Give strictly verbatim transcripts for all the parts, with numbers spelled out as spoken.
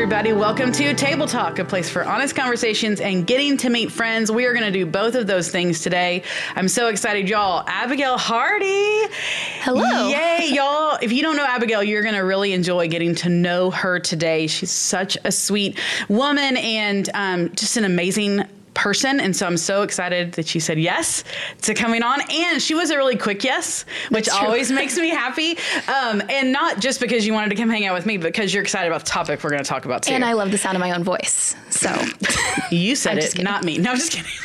everybody. Welcome to Table Talk, a place for honest conversations and getting to meet friends. We are going to do both of those things today. I'm so excited, y'all. Abigail Hardy. Hello. Yay, y'all. If you don't know Abigail, you're going to really enjoy getting to know her today. She's such a sweet woman and um, just an amazing person. And so I'm so excited that she said yes to coming on. And she was a really quick yes, which always makes me happy. Um, and not just because you wanted to come hang out with me, but because you're excited about the topic we're going to talk about too. And I love the sound of my own voice. So you said it, not me. No, I'm just kidding.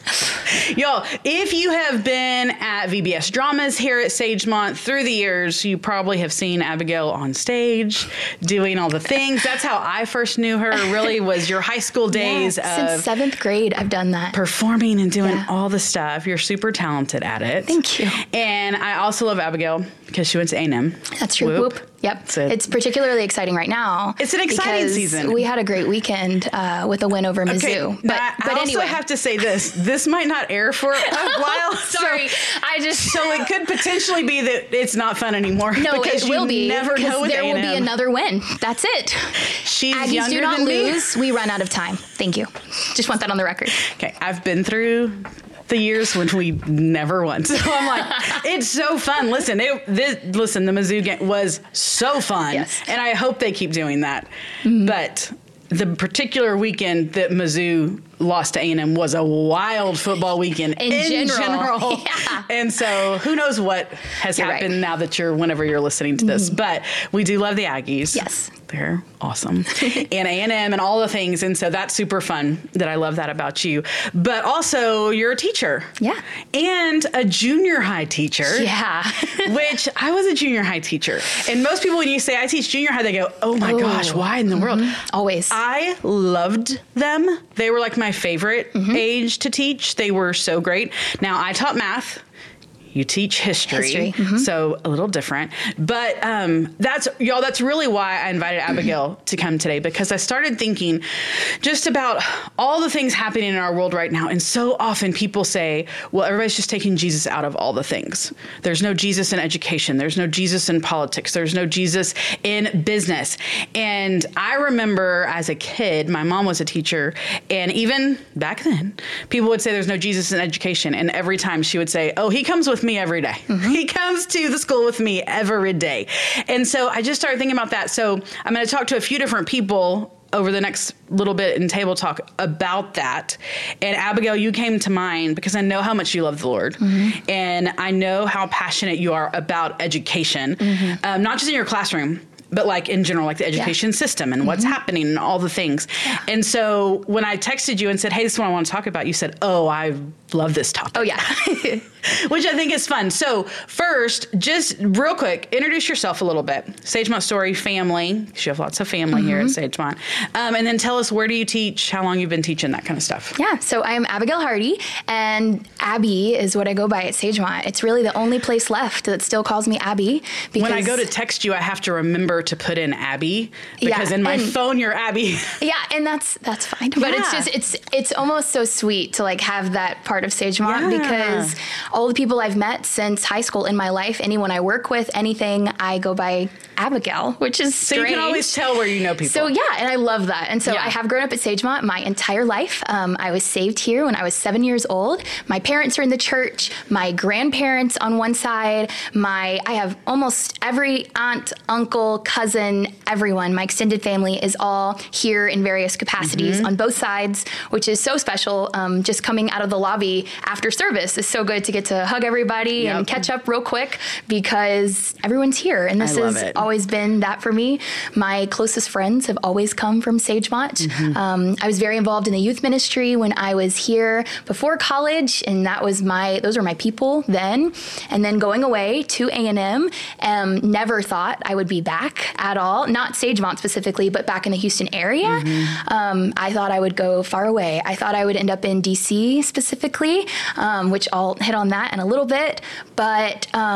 Y'all, if you have been at V B S Dramas here at Sagemont through the years, you probably have seen Abigail on stage doing all the things. That's how I first knew her, really, was your high school days. Yeah, of since seventh grade, I've done that. Performing and doing Yeah. all the stuff. You're super talented at it. Thank you. And I also love Abigail because she went to A and M. That's true. Whoop. Whoop. Yep. It's, a, It's particularly exciting right now. It's an exciting because season. We had a great weekend uh, with a win over Mizzou. Okay, but I, but I anyway. also have to say this. This might not air for a while. Sorry. So, I just... so it could potentially be that it's not fun anymore. No, because it you will be. never know with there A and M. will be another win. That's it. She's Aggies younger do not than me. lose. We run out of time. Thank you. Just want that on the record. Okay, I've been through the years when we never won. So I'm like, it's so fun. Listen, it, this, listen, the Mizzou game was so fun. Yes. And I hope they keep doing that. Mm-hmm. But the particular weekend that Mizzou lost to A and M was a wild football weekend In in, general. general. Yeah. And so who knows what has You're happened right. now that you're, whenever you're listening to this. But we do love the Aggies. Yes. They're awesome. And A and M and all the things. And so that's super fun that I love that about you. But also you're a teacher. Yeah. And a junior high teacher. Yeah. Which I was a junior high teacher. And most people, when you say I teach junior high, they go, oh my Oh. gosh, why in the world? Always. I loved them. They were like my favorite Mm-hmm. age to teach. They were so great. Now I taught math. You teach history, History, mm-hmm. so a little different. But um, that's, y'all, that's really why I invited Abigail to come today, because I started thinking just about all the things happening in our world right now. And so often people say, well, everybody's just taking Jesus out of all the things. There's no Jesus in education. There's no Jesus in politics. There's no Jesus in business. And I remember as a kid, my mom was a teacher. And even back then, people would say there's no Jesus in education. And every time she would say, oh, he comes with me every day. Mm-hmm. He comes to the school with me every day. And so I just started thinking about that. So I'm going to talk to a few different people over the next little bit in Table Talk about that. And Abigail, you came to mind because I know how much you love the Lord. Mm-hmm. And I know how passionate you are about education, mm-hmm. um, not just in your classroom, but like in general, like the education yeah. system and mm-hmm. what's happening and all the things. Yeah. And so when I texted you and said, hey, this is what I want to talk about, you said, oh, I love this topic. Oh, yeah. Which I think is fun. So first, just real quick, introduce yourself a little bit. Sagemont Story family, because you have lots of family mm-hmm. here at Sagemont. Um, and then tell us, where do you teach, how long you've been teaching, that kind of stuff. Yeah, so I am Abigail Hardy, and Abby is what I go by at Sagemont. It's really the only place left that still calls me Abby. Because when I go to text you, I have to remember to put in Abby, because yeah, in my and, phone, you're Abby. Yeah, and that's that's fine. But yeah. it's just, it's it's almost so sweet to like have that part of Sagemont, yeah. because all the people I've met since high school in my life, anyone I work with, anything, I go by Abigail, which is so strange. You can always tell where you know people. So yeah, and I love that. And so yeah. I have grown up at Sagemont my entire life. Um, I was saved here when I was seven years old. My parents are in the church. My grandparents on one side. My I have almost every aunt, uncle, cousin, everyone. My extended family is all here in various capacities mm-hmm. on both sides, which is so special. Um, just coming out of the lobby after service is so good to get to hug everybody yep. and catch up real quick, because everyone's here. And this has it. always been that for me. My closest friends have always come from Sagemont. Mm-hmm. Um, I was very involved in the youth ministry when I was here before college, and that was my, those were my people then. And then going away to A and M, um, never thought I would be back at all. Not Sagemont specifically, but back in the Houston area. Mm-hmm. Um, I thought I would go far away. I thought I would end up in D C specifically, um, which I'll hit on that in a little bit. But um,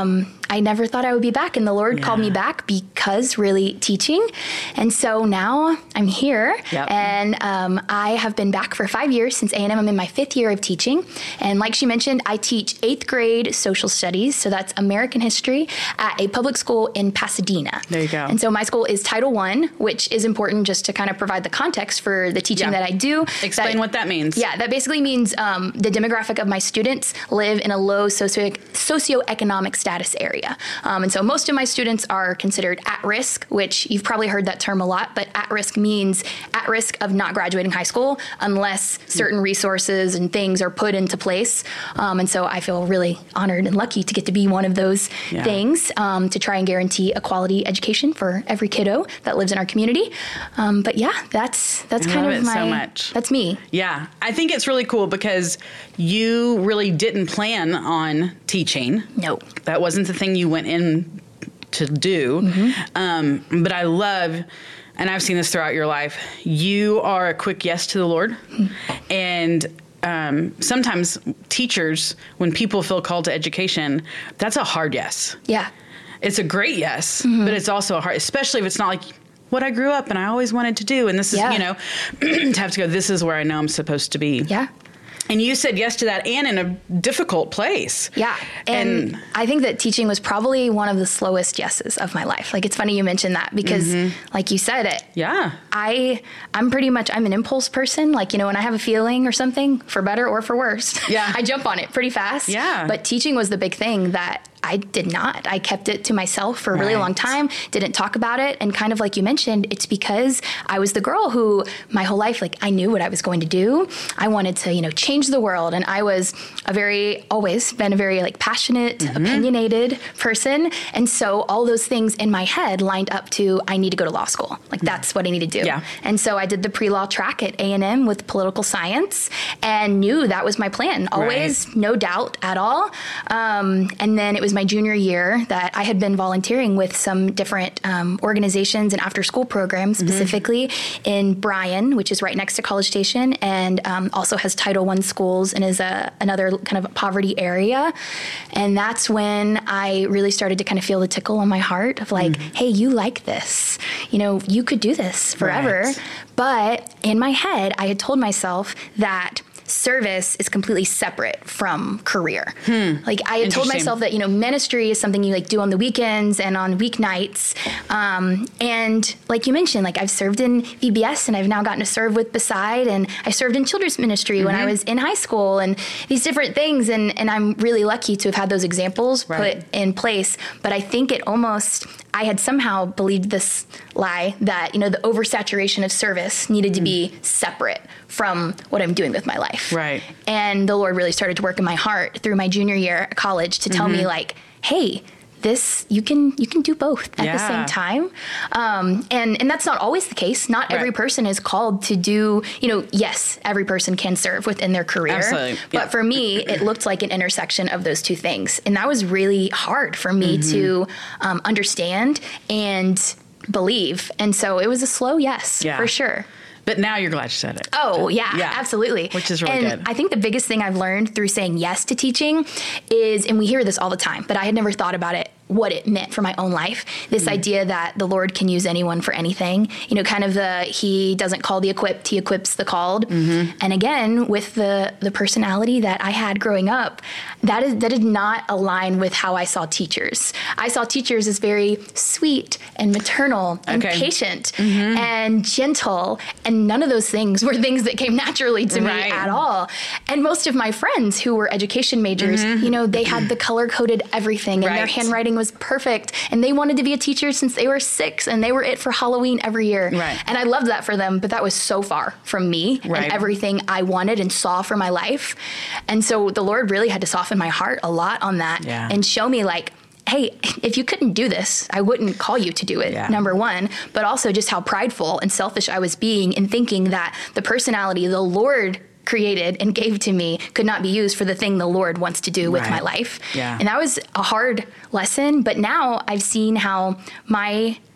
I never thought I would be back. And the Lord Yeah. called me back because really teaching. And so now I'm here. Yep. And um, I have been back for five years since A and M. I'm in my fifth year of teaching. And like she mentioned, I teach eighth grade social studies. So that's American history at a public school in Pasadena. There you go. And so my school is Title One, which is important just to kind of provide the context for the teaching Yeah. that I do. Explain that, what that means. Yeah, that basically means um, the demographic of my students live in a low socio socioeconomic status area. Um, and so most of my students are considered at risk, which you've probably heard that term a lot, but at risk means at risk of not graduating high school unless certain resources and things are put into place. Um, and so I feel really honored and lucky to get to be one of those Yeah. things um, to try and guarantee a quality education for every kiddo that lives in our community. Um, but yeah, that's that's I kind love of it my so much. that's me. Yeah, I think it's really cool because you really didn't plan on teaching. No. That wasn't the thing you went in to do. Mm-hmm. Um, but I love, and I've seen this throughout your life, you are a quick yes to the Lord. Mm-hmm. And um, sometimes teachers, when people feel called to education, that's a hard yes. Yeah. It's a great yes, Mm-hmm. but it's also a hard, especially if it's not like what I grew up and I always wanted to do. And this is, Yeah. you know, to have to go, this is where I know I'm supposed to be. Yeah. And you said yes to that and in a difficult place. Yeah. And, And- I think that teaching was probably one of the slowest yeses of my life. Like, it's funny you mentioned that because like you said it, Yeah. I, I'm pretty much, I'm an impulse person. Like, you know, when I have a feeling or something, for better or for worse, Yeah. I jump on it pretty fast. Yeah. But teaching was the big thing that I did not. I kept it to myself for a really Right. long time, didn't talk about it. And kind of like you mentioned, it's because I was the girl who my whole life, like, I knew what I was going to do. I wanted to, you know, change the world. And I was a very, always been a very like passionate, Mm-hmm. opinionated person. And so all those things in my head lined up to, I need to go to law school. Like, that's what I need to do. Yeah. And so I did the pre-law track at A and M with political science and knew that was my plan. Always, Right. no doubt at all. Um, and then it was my junior year that I had been volunteering with some different um, organizations and after school programs, specifically in Bryan, which is right next to College Station, and um, also has Title One schools and is a, another kind of poverty area. And that's when I really started to kind of feel the tickle on my heart of like, hey, you like this. You know, you could do this forever. Right. But in my head, I had told myself that service is completely separate from career. Like, I had told Interesting. myself that, you know, ministry is something you like do on the weekends and on weeknights. Um, and like you mentioned, like, I've served in V B S and I've now gotten to serve with Beside, and I served in children's ministry when I was in high school and these different things. And, and I'm really lucky to have had those examples Right. put in place. But I think it almost, I had somehow believed this lie that, you know, the oversaturation of service needed to be separate from what I'm doing with my life. Right. And the Lord really started to work in my heart through my junior year at college to tell me like, hey, this, you can, you can do both at the Yeah. same time. Um, and, and that's not always the case. Not every Right. person is called to do, you know, yes, every person can serve within their career. Absolutely. But Yeah. for me, it looked like an intersection of those two things. And that was really hard for me Mm-hmm. to um, understand and believe. And so it was a slow yes, Yeah. for sure. But now you're glad you said it. Oh, yeah, Yeah. absolutely. Which is really and good. I think the biggest thing I've learned through saying yes to teaching is, and we hear this all the time, but I had never thought about it, what it meant for my own life. This idea that the Lord can use anyone for anything, you know, kind of the, he doesn't call the equipped, he equips the called. And again, with the, the personality that I had growing up, that is, that did not align with how I saw teachers. I saw teachers as very sweet and maternal and Okay. patient and gentle. And none of those things were things that came naturally to Right. me at all. And most of my friends who were education majors, you know, they had the color coded everything and their Right. handwriting was perfect. And they wanted to be a teacher since they were six and they were it for Halloween every year. Right. And I loved that for them, but that was so far from me Right. and everything I wanted and saw for my life. And so the Lord really had to soften my heart a lot on that Yeah. and show me like, hey, if you couldn't do this, I wouldn't call you to do it, Yeah. number one, but also just how prideful and selfish I was being in thinking that the personality the Lord created and gave to me could not be used for the thing the Lord wants to do with Right. my life. Yeah. And that was a hard lesson, but now I've seen how my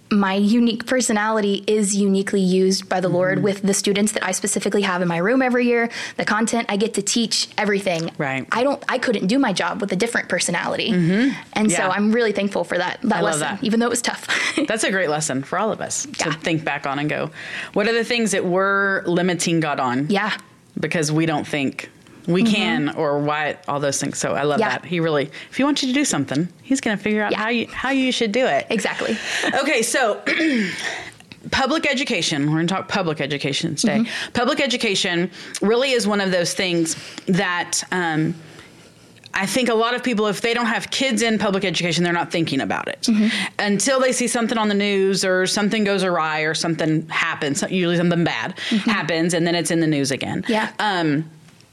my unique personality is uniquely used by the mm-hmm. Lord with the students that I specifically have in my room every year. The content I get to teach, everything. Right. I don't. I couldn't do my job with a different personality, mm-hmm. and yeah. so I'm really thankful for that that I lesson, love that. Even though it was tough. That's a great lesson for all of us yeah. to think back on and go, what are the things that we're limiting God on? Yeah. Because we don't think we mm-hmm. can, or why, all those things. So I love yeah. that. He really, if he wants you to do something, he's going to figure out yeah. how you how you should do it. Exactly. Okay, so public education. We're going to talk public education today. Mm-hmm. Public education really is one of those things that um, I think a lot of people, if they don't have kids in public education, they're not thinking about it mm-hmm. until they see something on the news or something goes awry or something happens. Usually something bad mm-hmm. happens, and then it's in the news again. Yeah. Um,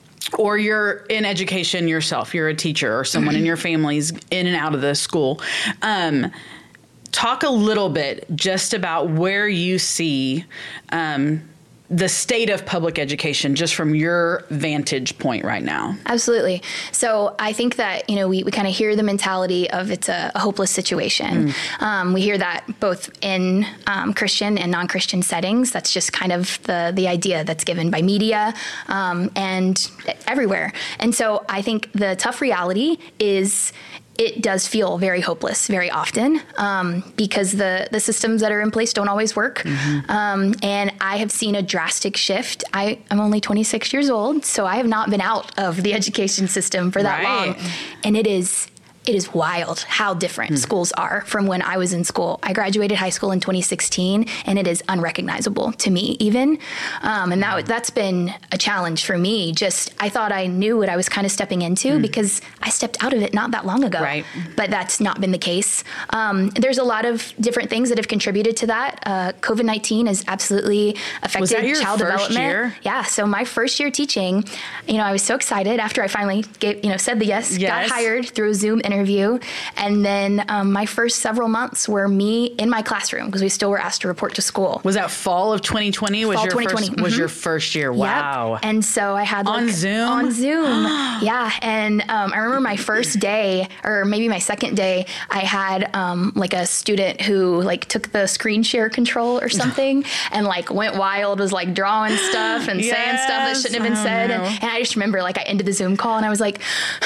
or you're in education yourself, you're a teacher or someone in your family's in and out of the school. Um, talk a little bit just about where you see um, the state of public education just from your vantage point right now. Absolutely. So I think that, you know, we, we kind of hear the mentality of it's a, a hopeless situation. Mm. Um, we hear that both in um, Christian and non-Christian settings. That's just kind of the, the idea that's given by media um, and everywhere. And so I think the tough reality is it does feel very hopeless very often um, because the, the systems that are in place don't always work. Mm-hmm. Um, and I have seen a drastic shift. I am only twenty-six years old, so I have not been out of the education system for that right. long. And it is it is wild how different mm. schools are from when I was in school. I graduated high school in twenty sixteen, and it is unrecognizable to me even. Um, and that that's been a challenge for me. Just, I thought I knew what I was kind of stepping into mm. because I stepped out of it not that long ago. Right. But that's not been the case. Um, there's a lot of different things that have contributed to that. Uh, COVID nineteen has absolutely affected was that your child first development. Year? Yeah. So my first year teaching, you know, I was so excited after I finally gave, you know, said the yes, yes. got hired through a Zoom interview. And then um, my first several months were me in my classroom because we still were asked to report to school. Was that fall of twenty twenty? Was fall your twenty twenty. first Mm-hmm. was your first year? Wow. Yep. And so I had like, on Zoom. On Zoom. Yeah. And um, I remember my first day, or maybe my second day, I had um, like a student who like took the screen share control or something and like went wild, was like drawing stuff and yes. saying stuff that shouldn't have been oh, said. No. And, and I just remember like I ended the Zoom call and I was like,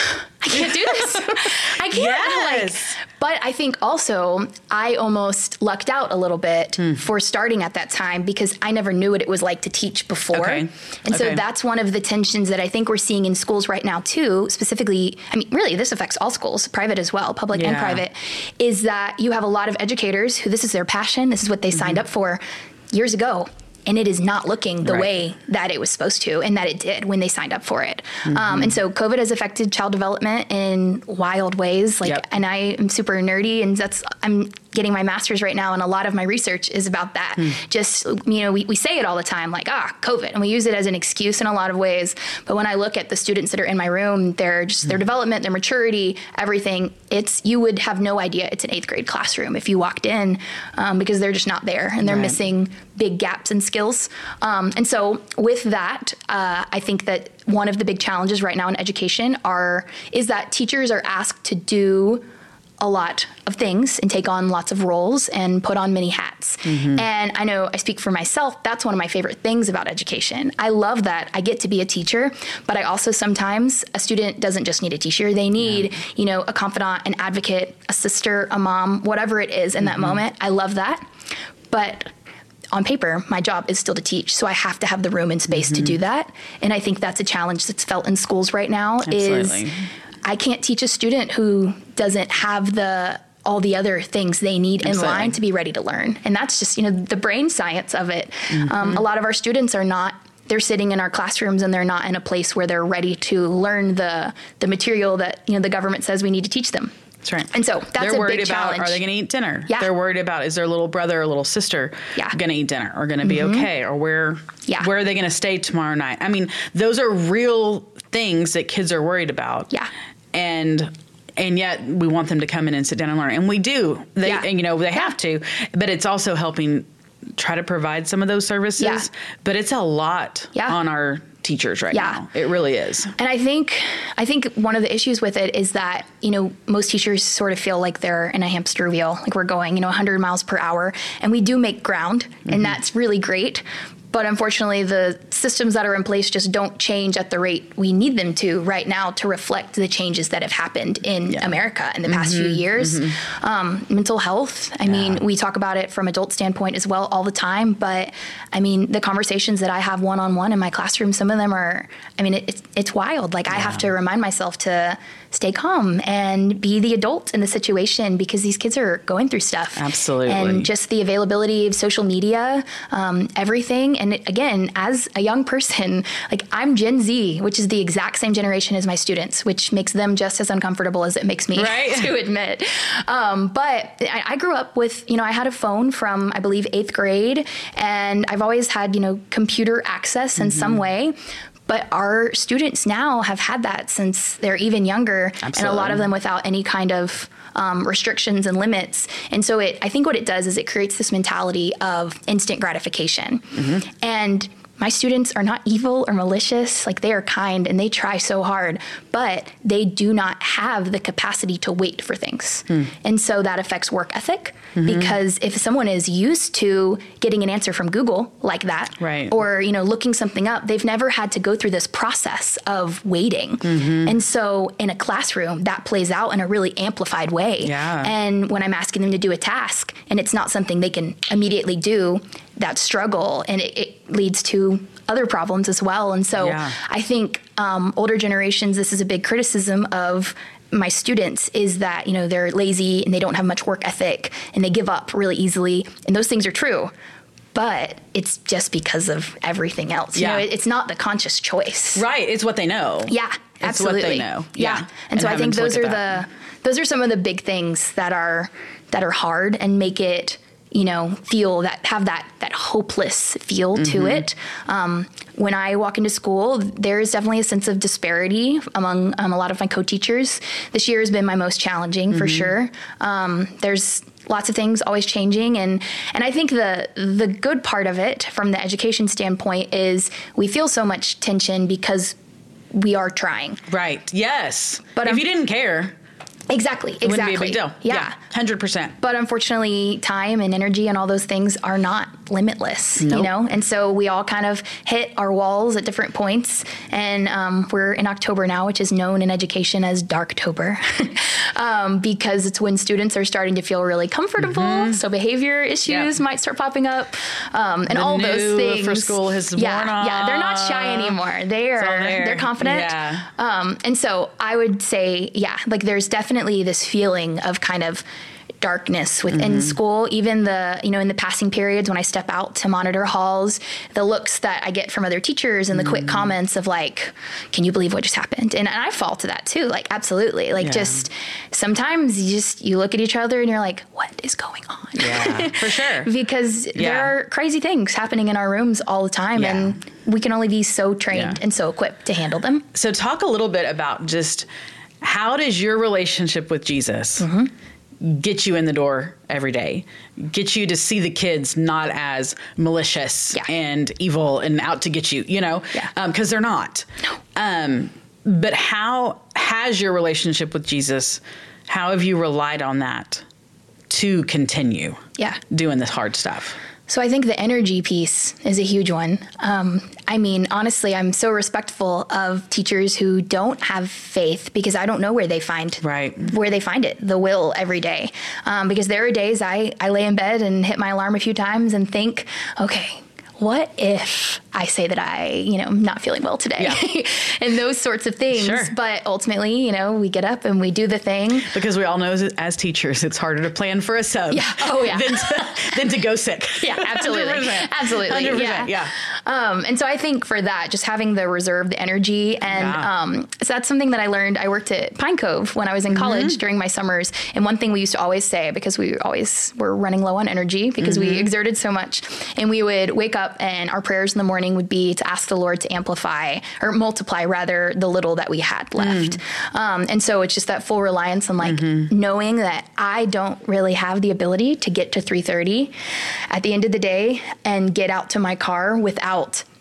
I can't do this. I can't. Yes. Like, but I think also I almost lucked out a little bit hmm. for starting at that time because I never knew what it was like to teach before. Okay. And okay. so that's one of the tensions that I think we're seeing in schools right now too, specifically, I mean, really this affects all schools, private as well, public yeah. and private, is that you have a lot of educators who this is their passion, this is what they mm-hmm. signed up for years ago. And it is not looking the right. way that it was supposed to and that it did when they signed up for it. Mm-hmm. Um, and so COVID has affected child development in wild ways. Like, yep. and I am super nerdy, and that's, I'm getting my master's right now, and a lot of my research is about that. Mm. Just, you know, we, we say it all the time, like, ah, COVID, and we use it as an excuse in a lot of ways. But when I look at the students that are in my room, their just mm. their development, their maturity, everything, it's, you would have no idea it's an eighth grade classroom if you walked in, um, because they're just not there, and they're right. missing big gaps in skills. Um, and so with that, uh, I think that one of the big challenges right now in education are is that teachers are asked to do a lot of things and take on lots of roles and put on many hats. Mm-hmm. And I know I speak for myself, that's one of my favorite things about education. I love that I get to be a teacher, but I also sometimes, a student doesn't just need a teacher, they need, yeah. you know, a confidant, an advocate, a sister, a mom, whatever it is in mm-hmm. that moment. I love that. But on paper, my job is still to teach, so I have to have the room and space mm-hmm. to do that. And I think that's a challenge that's felt in schools right now. Absolutely. Is I can't teach a student who doesn't have the all the other things they need in Absolutely. line to be ready to learn. And that's just, you know, the brain science of it. Mm-hmm. Um, a lot of our students are not, they're sitting in our classrooms and they're not in a place where they're ready to learn the the material that, you know, the government says we need to teach them. That's right. And so that's They're a worried big about, challenge. are they going to eat dinner? Yeah. They're worried about, is their little brother or little sister yeah. going to eat dinner or going to be mm-hmm. okay? Or where, yeah. where are they going to stay tomorrow night? I mean, those are real things that kids are worried about. Yeah. And and yet we want them to come in and sit down and learn. And we do. They, yeah. and, you know, they yeah. have to. But it's also helping try to provide some of those services. Yeah. But it's a lot yeah. on our teachers right Yeah. now. It really is. And I think I think one of the issues with it is that, you know, most teachers sort of feel like they're in a hamster wheel, like we're going, you know, one hundred miles per hour, and we do make ground, mm-hmm. and that's really great. But unfortunately, the systems that are in place just don't change at the rate we need them to right now to reflect the changes that have happened in yeah. America in the past mm-hmm. few years. Mm-hmm. Um, mental health, I yeah. mean, we talk about it from adult standpoint as well all the time. But I mean, the conversations that I have one-on-one in my classroom, some of them are, I mean, it, it's, it's wild. Like yeah. I have to remind myself to stay calm and be the adult in the situation because these kids are going through stuff. Absolutely. And just the availability of social media, um, everything. And it, again, as a young person, like I'm Gen Z, which is the exact same generation as my students, which makes them just as uncomfortable as it makes me right? to admit. Um, but I, I grew up with, you know, I had a phone from, I believe, eighth grade, and I've always had, you know, computer access in mm-hmm. some way. But our students now have had that since they're even younger, Absolutely. And a lot of them without any kind of um, restrictions and limits. And so it, I think what it does is it creates this mentality of instant gratification. Mm-hmm. And my students are not evil or malicious, like they are kind and they try so hard, but they do not have the capacity to wait for things. Hmm. And so that affects work ethic mm-hmm. because if someone is used to getting an answer from Google like that, right. or, you know, looking something up, they've never had to go through this process of waiting. Mm-hmm. And so in a classroom, that plays out in a really amplified way. Yeah. And when I'm asking them to do a task and it's not something they can immediately do, that struggle, and it, it leads to other problems as well. And so yeah. I think um, older generations, this is a big criticism of my students, is that, you know, they're lazy and they don't have much work ethic and they give up really easily. And those things are true, but it's just because of everything else. Yeah. You know, it, it's not the conscious choice. Right. It's what they know. Yeah, it's absolutely. What they know. Yeah. yeah. And, and so I think those are that. the, those are some of the big things that are, that are hard and make it, you know, feel that, have that, that hopeless feel mm-hmm. to it. Um, when I walk into school, there is definitely a sense of disparity among um, a lot of my co-teachers. This year has been my most challenging mm-hmm. for sure. Um, there's lots of things always changing. And, and I think the, the good part of it from the education standpoint is we feel so much tension because we are trying. Right. Yes. But if um, you didn't care, Exactly. It exactly. wouldn't be a big deal. Yeah. yeah. one hundred percent. But unfortunately, time and energy and all those things are not limitless, nope. you know? And so we all kind of hit our walls at different points. And um, we're in October now, which is known in education as Darktober, um, because it's when students are starting to feel really comfortable. Mm-hmm. So behavior issues yep. might start popping up um, and the all those things. For school has yeah, worn off. Yeah, they're not shy anymore. They are, they're confident. Yeah. Um, and so I would say, yeah, like there's definitely this feeling of kind of darkness within mm-hmm. school. Even the, you know, in the passing periods when I step out to monitor halls, the looks that I get from other teachers and the mm-hmm. quick comments of like, can you believe what just happened? And, and I fall to that too. Like, absolutely. Like yeah. just sometimes you just, you look at each other and you're like, what is going on? Yeah, for sure. Because yeah. there are crazy things happening in our rooms all the time. Yeah. And we can only be so trained yeah. and so equipped to handle them. So talk a little bit about just how does your relationship with Jesus mm-hmm. get you in the door every day, get you to see the kids not as malicious yeah. and evil and out to get you, you know, yeah. um, 'cause they're not. No. Um, but how has your relationship with Jesus, how have you relied on that to continue yeah. doing this hard stuff? So I think the energy piece is a huge one. Um, I mean, honestly, I'm so respectful of teachers who don't have faith because I don't know where they find right. where they find it, the will every day. Um, because there are days I, I lay in bed and hit my alarm a few times and think, okay, what if I say that I, you know, I'm not feeling well today yeah. and those sorts of things. Sure. But ultimately, you know, we get up and we do the thing. Because we all know as, as teachers, it's harder to plan for a sub yeah. oh, yeah. than, to, than to go sick. Yeah, absolutely. one hundred percent. Absolutely. one hundred percent, yeah. yeah. Um, and so I think for that, just having the reserve, the energy, and yeah. um, so that's something that I learned. I worked at Pine Cove when I was in mm-hmm. college during my summers. And one thing we used to always say, because we always were running low on energy because mm-hmm. we exerted so much, and we would wake up and our prayers in the morning would be to ask the Lord to amplify or multiply rather the little that we had left. Mm. Um, and so it's just that full reliance on like mm-hmm. knowing that I don't really have the ability to get to three thirty at the end of the day and get out to my car without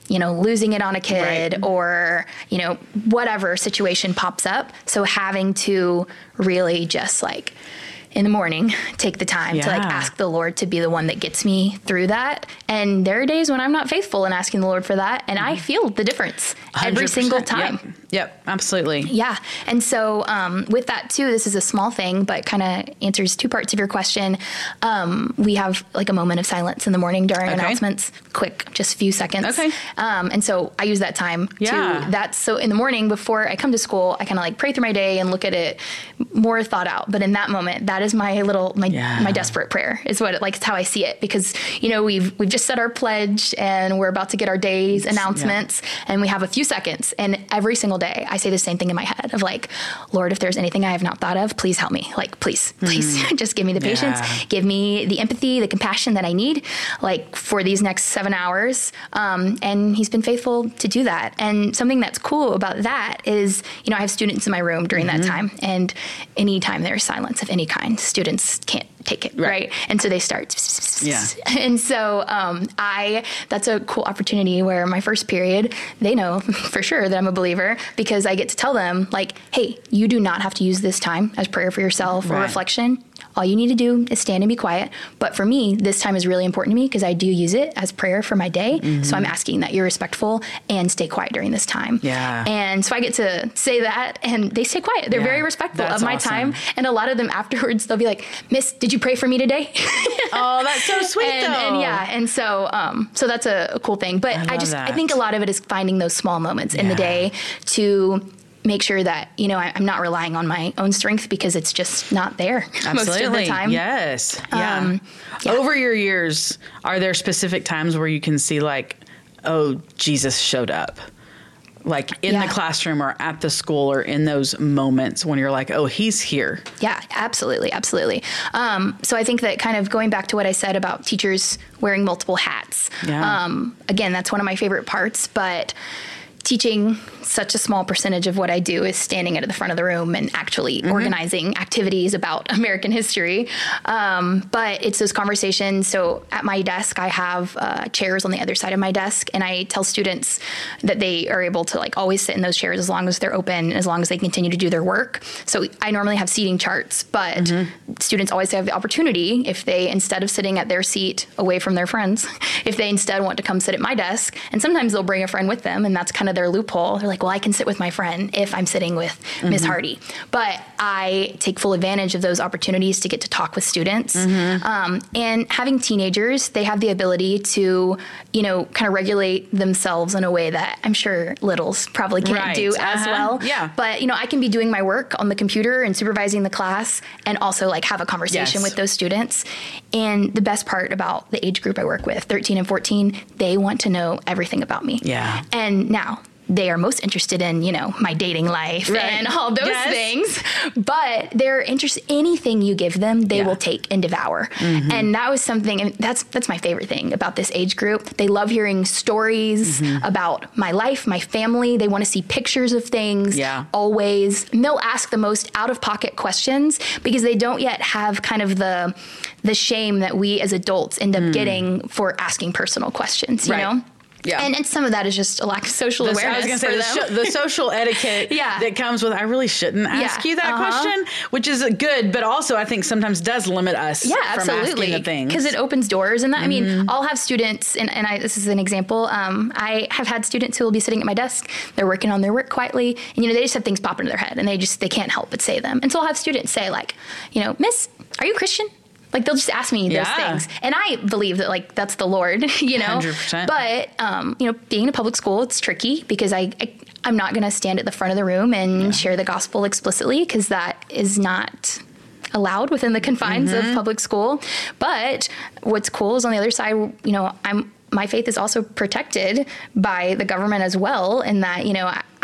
you know, losing it on a kid Right. or, you know, whatever situation pops up. So having to really just like in the morning, take the time to like Yeah. ask the Lord to be the one that gets me through that. And there are days when I'm not faithful in asking the Lord for that. And I feel the difference every one hundred percent. single time. Yep. Yep, absolutely. Yeah. And so um, with that too, this is a small thing, but kind of answers two parts of your question. Um, we have like a moment of silence in the morning during Okay. announcements, quick, just a few seconds. Okay. Um, and so I use that time Yeah. to, that's so in the morning before I come to school, I kind of like pray through my day and look at it more thought out. But in that moment, that is my little, my, Yeah. my desperate prayer is what it, like, it's how I see it, because, you know, we've, we've just said our pledge and we're about to get our day's announcements and we have a few seconds, and every single day I say the same thing in my head of like, Lord, if there's anything I have not thought of, please help me. Like, please, please just give me the patience, Yeah. give me the empathy, the compassion that I need, like for these next seven hours. Um, and he's been faithful to do that. And something that's cool about that is, you know, I have students in my room during that time, and anytime there's silence of any kind, students can't take it. Right. right? And so they start. Yeah. And so um, I, that's a cool opportunity where my first period, they know for sure that I'm a believer, because I get to tell them like, hey, you do not have to use this time as prayer for yourself or Right. reflection. All you need to do is stand and be quiet. But for me, this time is really important to me because I do use it as prayer for my day. Mm-hmm. So I'm asking that you're respectful and stay quiet during this time. Yeah. And so I get to say that, and they stay quiet. They're Yeah. very respectful That's of my awesome. time. And a lot of them afterwards, they'll be like, Miss, did you pray for me today? Oh, that's so sweet, and, though. and yeah, and so um, so that's a, a cool thing. But I I, love just that. I think a lot of it is finding those small moments in the Yeah. day to make sure that, you know, I, I'm not relying on my own strength, because it's just not there Absolutely. most of the time. Yes. Yeah. Um, yeah. Over your years, are there specific times where you can see like, oh, Jesus showed up? Like in Yeah. the classroom or at the school, or in those moments when you're like, oh, he's here. Yeah, absolutely. Absolutely. Um, so I think that kind of going back to what I said about teachers wearing multiple hats, Yeah. um, again, that's one of my favorite parts, but teaching, such a small percentage of what I do is standing at the front of the room and actually mm-hmm. organizing activities about American history. Um, but it's those conversations. So at my desk, I have uh, chairs on the other side of my desk, and I tell students that they are able to like always sit in those chairs as long as they're open, as long as they continue to do their work. So I normally have seating charts, but mm-hmm. students always have the opportunity, if they, instead of sitting at their seat away from their friends, if they instead want to come sit at my desk, and sometimes they'll bring a friend with them, and that's kind of their loophole. They're like, well, I can sit with my friend if I'm sitting with mm-hmm. Miz Hardy. But I take full advantage of those opportunities to get to talk with students. Mm-hmm. Um, and having teenagers, they have the ability to, you know, kind of regulate themselves in a way that I'm sure littles probably can't Right. do as Uh-huh. well. Yeah. But, you know, I can be doing my work on the computer and supervising the class, and also like have a conversation Yes. with those students. And the best part about the age group I work with, thirteen and fourteen, they want to know everything about me. Yeah. And now they are most interested in, you know, my dating life Right. and all those Yes. things, but they're interested, anything you give them, they Yeah. will take and devour. Mm-hmm. And that was something, and that's, that's my favorite thing about this age group. They love hearing stories mm-hmm. about my life, my family. They want to see pictures of things Yeah. always. And they'll ask the most out of pocket questions because they don't yet have kind of the, the shame that we as adults end up mm. getting for asking personal questions, you Right. know? Yeah. And, and some of that is just a lack of social The, awareness. I was going to say for the, them. sho- the social etiquette Yeah. that comes with, I really shouldn't ask Yeah. you that Uh-huh. question, which is good, but also I think sometimes does limit us Yeah, from asking absolutely. the things. Because it opens doors. And that, Mm-hmm. I mean, I'll have students, and, and I, this is an example. Um, I have had students who will be sitting at my desk. They're working on their work quietly. And, you know, they just have things pop into their head, and they just, they can't help but say them. And so I'll have students say like, you know, Miss, are you Christian? Like, they'll just ask me those Yeah. things. And I believe that, like, that's the Lord, you know? one hundred percent. But, um, you know, being in a public school, it's tricky because I, I, I'm not going to stand at the front of the room and yeah. share the gospel explicitly, because that is not allowed within the confines mm-hmm. of public school. But what's cool is on the other side, you know, I'm my faith is also protected by the government as well, in that, you know, I,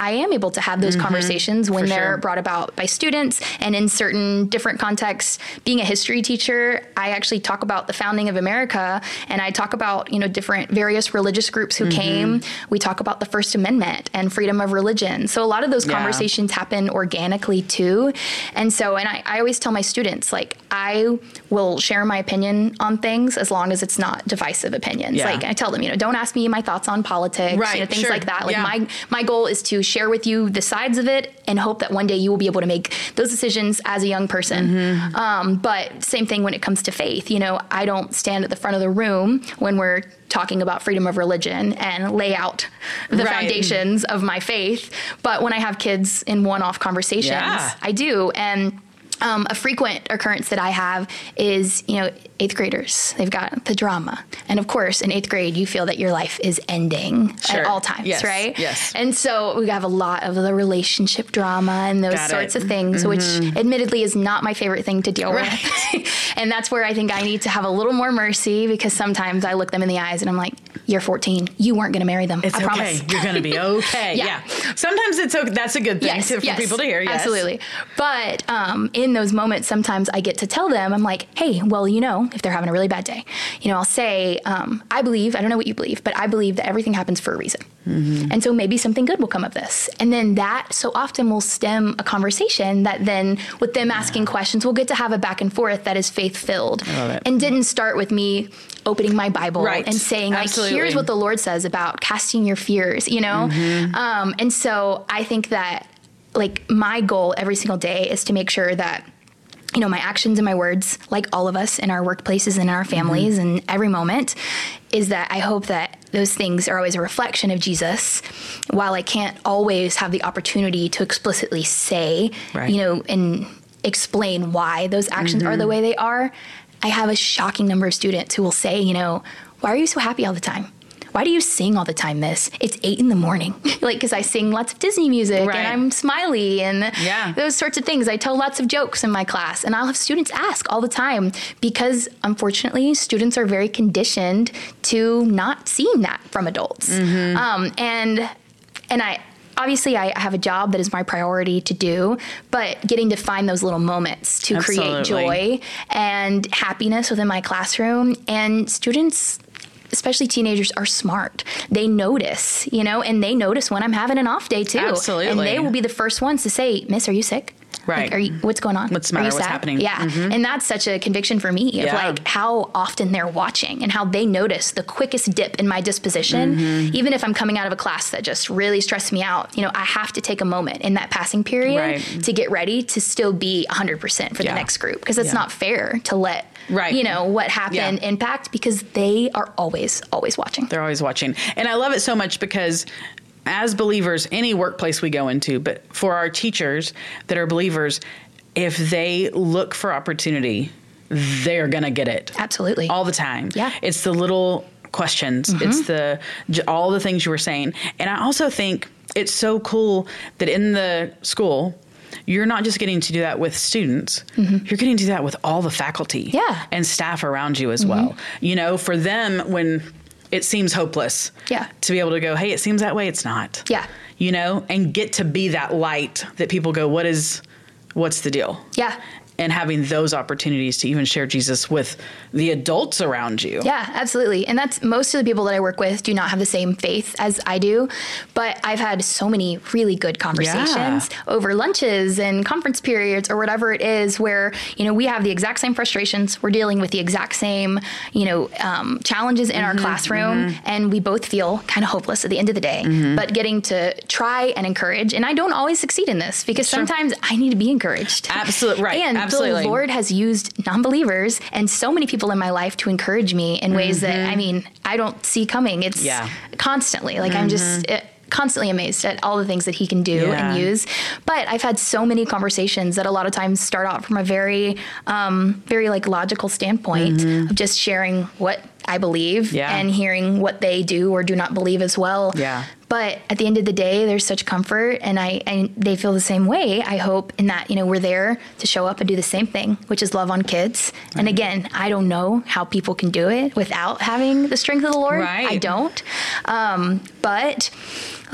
I am able to have those mm-hmm. conversations when For they're sure. brought about by students and in certain different contexts. Being a history teacher, I actually talk about the founding of America, and I talk about, you know, different various religious groups who mm-hmm. came. We talk about the First Amendment and freedom of religion. So a lot of those Yeah. conversations happen organically too. And so, and I, I always tell my students, like, I will share my opinion on things as long as it's not divisive opinions. Yeah. Like I tell them, you know, don't ask me my thoughts on politics, Right, you know, things sure. like that. Like Yeah. my, my goal is to share with you the sides of it and hope that one day you will be able to make those decisions as a young person. Mm-hmm. Um, but same thing when it comes to faith. You know, I don't stand at the front of the room when we're talking about freedom of religion and lay out the Right. foundations of my faith. But when I have kids in one-off conversations, Yeah. I do. And Um, a frequent occurrence that I have is, you know, eighth graders. They've got the drama. And of course, in eighth grade, you feel that your life is ending Sure. at all times, Yes. right? Yes. And so we have a lot of the relationship drama and those Got sorts it. of things, Mm-hmm. which admittedly is not my favorite thing to deal Right. with. And that's where I think I need to have a little more mercy, because sometimes I look them in the eyes and I'm like, you're fourteen. You weren't going to marry them. It's I okay. promise. You're going to be okay. Yeah. yeah. Sometimes it's okay. That's a good thing Yes, to, for yes, people to hear. Yes. Absolutely. But um, in those moments, sometimes I get to tell them, I'm like, hey, well, you know, if they're having a really bad day, you know, I'll say, um, I believe, I don't know what you believe, but I believe that everything happens for a reason. Mm-hmm. And so maybe something good will come of this. And then that so often will stem a conversation that then with them asking yeah. questions, we'll get to have a back and forth that is faith filled and didn't start with me opening my Bible right. and saying, like, Absolutely. here's what the Lord says about casting your fears, you know? Mm-hmm. Um, and so I think that, like, my goal every single day is to make sure that, you know, my actions and my words, like all of us in our workplaces and in our families mm-hmm. and every moment, is that I hope that those things are always a reflection of Jesus. While I can't always have the opportunity to explicitly say, right. you know, and explain why those actions mm-hmm. are the way they are, I have a shocking number of students who will say, you know, why are you so happy all the time? Why do you sing all the time, miss? It's eight in the morning. Like, because I sing lots of Disney music right. and I'm smiley and yeah. those sorts of things. I tell lots of jokes in my class, and I'll have students ask all the time because, unfortunately, students are very conditioned to not seeing that from adults. Mm-hmm. Um, and and I obviously I have a job that is my priority to do, but getting to find those little moments to Absolutely. create joy and happiness within my classroom, and students, especially teenagers, are smart. They notice, you know, and they notice when I'm having an off day too. Absolutely. And they will be the first ones to say, Miss, are you sick? Right. Like, are you, what's going on? What's the matter? Are you What's sad? happening? Yeah. Mm-hmm. And that's such a conviction for me of yeah. like how often they're watching and how they notice the quickest dip in my disposition. Mm-hmm. Even if I'm coming out of a class that just really stressed me out, you know, I have to take a moment in that passing period right. to get ready to still be one hundred percent for yeah. the next group, because it's yeah. not fair to let Right. you know, what happened yeah. impact, because they are always, always watching. They're always watching. And I love it so much because as believers, any workplace we go into, but for our teachers that are believers, if they look for opportunity, they're going to get it. Absolutely. All the time. Yeah. It's the little questions. Mm-hmm. It's the all the things you were saying. And I also think it's so cool that in the school, you're not just getting to do that with students. Mm-hmm. You're getting to do that with all the faculty yeah. and staff around you as mm-hmm. well. You know, for them, when it seems hopeless, yeah. to be able to go, hey, it seems that way. It's not. Yeah. You know, and get to be that light that people go, what is, what's the deal? Yeah. And having those opportunities to even share Jesus with the adults around you. Yeah, absolutely. And that's most of the people that I work with do not have the same faith as I do. But I've had so many really good conversations yeah. over lunches and conference periods or whatever it is where, you know, we have the exact same frustrations. We're dealing with the exact same, you know, um, challenges in mm-hmm, our classroom. Mm-hmm. And we both feel kind of hopeless at the end of the day. Mm-hmm. But getting to try and encourage. And I don't always succeed in this because sure. sometimes I need to be encouraged. Absolutely. Right. And Absolutely. the Lord has used non-believers and so many people in my life to encourage me in ways mm-hmm. that, I mean, I don't see coming. It's yeah. constantly like mm-hmm. I'm just it, constantly amazed at all the things that he can do yeah. and use. But I've had so many conversations that a lot of times start out from a very, um, very like logical standpoint mm-hmm. of just sharing what I believe yeah. and hearing what they do or do not believe as well. Yeah. But at the end of the day, there's such comfort, and I and they feel the same way, I hope, in that, you know, we're there to show up and do the same thing, which is love on kids. Right. And again, I don't know how people can do it without having the strength of the Lord. Right. I don't. Um, but like,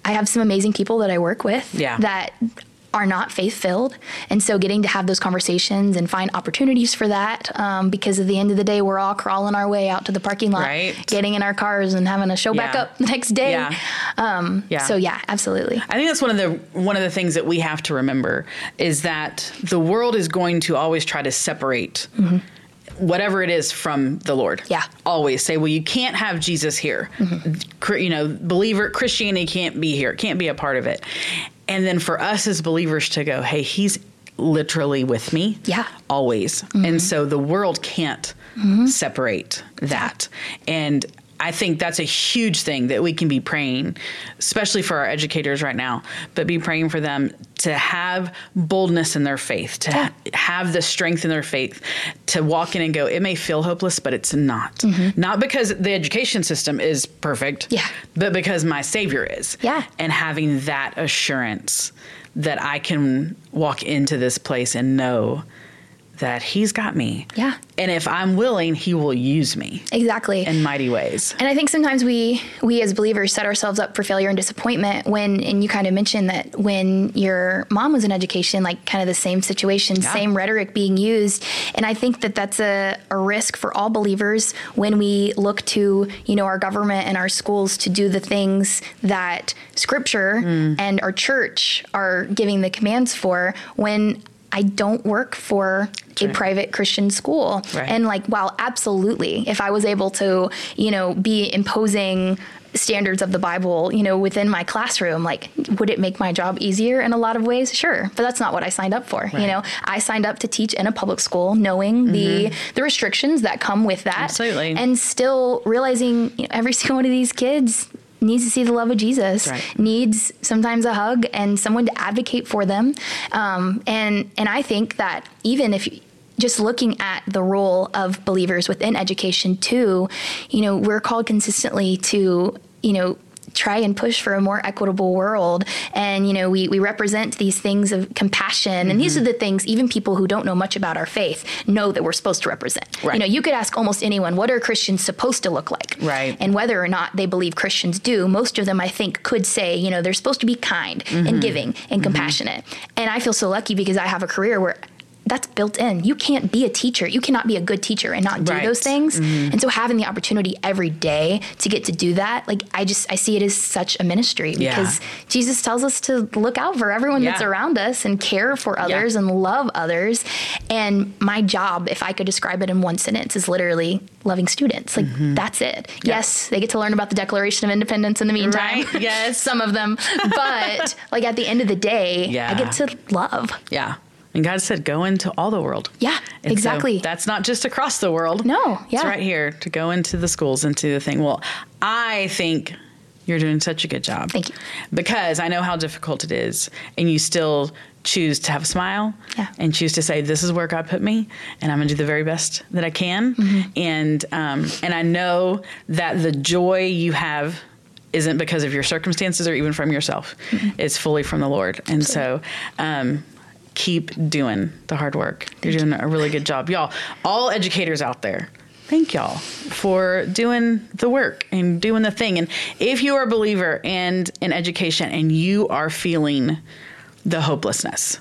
I have some amazing people that I work with Yeah. that are not faith-filled. And so getting to have those conversations and find opportunities for that, um, because at the end of the day, we're all crawling our way out to the parking lot, Right. getting in our cars and having to show back Yeah. up the next day. Yeah. Um, Yeah. So yeah, absolutely. I think that's one of the one of the things that we have to remember is that the world is going to always try to separate mm-hmm. whatever it is from the Lord. Yeah. Always say, well, you can't have Jesus here. Mm-hmm. You know, believer Christianity can't be here. It can't be a part of it. And then for us as believers to go, hey, he's literally with me. Yeah. Always. Mm-hmm. And so the world can't mm-hmm. separate that. And I think that's a huge thing that we can be praying, especially for our educators right now, but be praying for them to have boldness in their faith, to yeah. ha- have the strength in their faith, to walk in and go, it may feel hopeless, but it's not. Mm-hmm. Not because the education system is perfect, yeah. but because my Savior is. Yeah. And having that assurance that I can walk into this place and know that he's got me. Yeah. And if I'm willing, he will use me. Exactly. In mighty ways. And I think sometimes we, we as believers set ourselves up for failure and disappointment when, and you kind of mentioned that when your mom was in education, like kind of the same situation, yeah. same rhetoric being used. And I think that that's a, a risk for all believers when we look to, you know, our government and our schools to do the things that Scripture mm. and our church are giving the commands for, when I don't work for That's a right. private Christian school. Right. And like, wow, absolutely. If I was able to, you know, be imposing standards of the Bible, you know, within my classroom, like, would it make my job easier in a lot of ways? Sure. But that's not what I signed up for. Right. You know, I signed up to teach in a public school, knowing mm-hmm. the, the restrictions that come with that. Absolutely. And still realizing, you know, every single one of these kids needs to see the love of Jesus, right. needs sometimes a hug and someone to advocate for them. Um, and, and I think that even if just looking at the role of believers within education too, you know, we're called consistently to, you know, try and push for a more equitable world. And, you know, we, we represent these things of compassion. Mm-hmm. And these are the things even people who don't know much about our faith know that we're supposed to represent. Right. You know, you could ask almost anyone, what are Christians supposed to look like? Right. And whether or not they believe Christians do, most of them, I think, could say, you know, they're supposed to be kind mm-hmm. and giving and mm-hmm. compassionate. And I feel so lucky because I have a career where that's built in. You can't be a teacher. You cannot be a good teacher and not do right. those things. Mm-hmm. And so having the opportunity every day to get to do that, like I just, I see it as such a ministry because yeah. Jesus tells us to look out for everyone yeah. that's around us and care for others yeah. and love others. And my job, if I could describe it in one sentence, is literally loving students. Like mm-hmm. that's it. Yeah. Yes, they get to learn about the Declaration of Independence in the meantime. Right. Yes. Some of them. But like at the end of the day, yeah. I get to love. Yeah. And God said, go into all the world. Yeah, and exactly. So that's not just across the world. No, yeah. It's right here to go into the schools, into the thing. Well, I think you're doing such a good job. Thank you. Because I know how difficult it is. And you still choose to have a smile yeah. and choose to say, this is where God put me. And I'm going to do the very best that I can. Mm-hmm. And, um, and I know that the joy you have isn't because of your circumstances or even from yourself. Mm-hmm. It's fully from the Lord. And Absolutely. so, um, keep doing the hard work. You're doing a really good job. Y'all, all educators out there, thank y'all for doing the work and doing the thing. And if you are a believer and in education and you are feeling the hopelessness,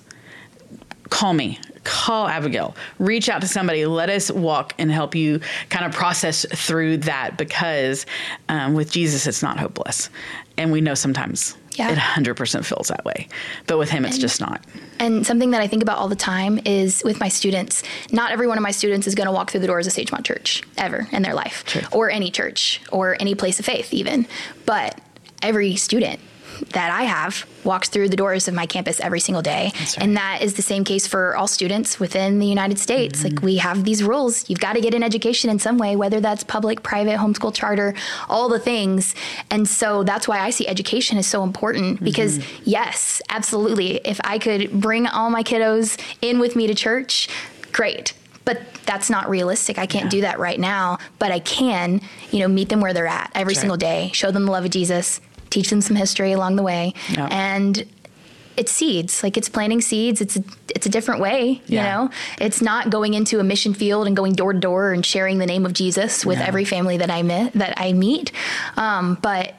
call me. Call Abigail, reach out to somebody, let us walk and help you kind of process through that because um, with Jesus, it's not hopeless. And we know sometimes yeah. it one hundred percent feels that way, but with him, it's and, just not. And something that I think about all the time is with my students, not every one of my students is going to walk through the doors of Sagemont Church ever in their life True. Or any church or any place of faith even. But every student that I have walks through the doors of my campus every single day. Right. And that is the same case for all students within the United States. Mm-hmm. Like we have these rules. You've got to get an education in some way, whether that's public, private, homeschool, charter, all the things. And so that's why I see education is so important because mm-hmm. yes, absolutely. If I could bring all my kiddos in with me to church, great. But that's not realistic. I can't yeah. do that right now, but I can, you know, meet them where they're at every that's single right. day, show them the love of Jesus, teach them some history along the way. Yep. And it's seeds. Like it's planting seeds. It's a, it's a different way, yeah. you know? It's not going into a mission field and going door to door and sharing the name of Jesus with no. every family that I meet, that I meet. Um, but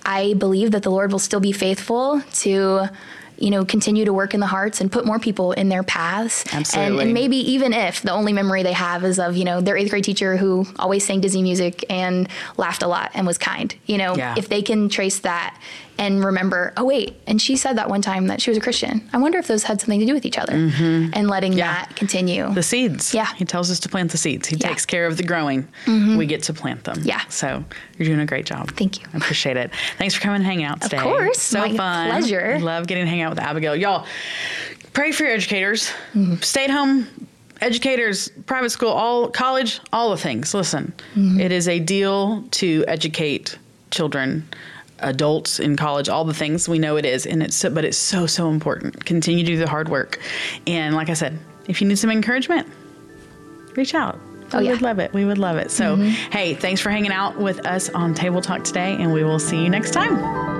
I believe that the Lord will still be faithful to, you know, continue to work in the hearts and put more people in their paths. Absolutely. And, and maybe even if the only memory they have is of, you know, their eighth grade teacher who always sang Disney music and laughed a lot and was kind, you know, Yeah. if they can trace that and remember, oh, wait, and she said that one time that she was a Christian. I wonder if those had something to do with each other, Mm-hmm. and letting Yeah. that continue. The seeds. Yeah. He tells us to plant the seeds. He Yeah. takes care of the growing. We get to plant them. Yeah. So you're doing a great job. Thank you. I appreciate it. Thanks for coming and hanging out today. course. So My fun. pleasure. Love getting to hang out with Abigail. Y'all, pray for your educators. Mm-hmm. Stay at home educators, private school, all college, all the things. Listen, Mm-hmm. it is a deal to educate children, adults in college, all the things. We know it is, and it's so, but it's so so important. Continue to do the hard work, and like I said, if you need some encouragement, reach out. Oh, we yeah. would love it. We would love it. So, hey, thanks for hanging out with us on Table Talk today, and we will see you next time.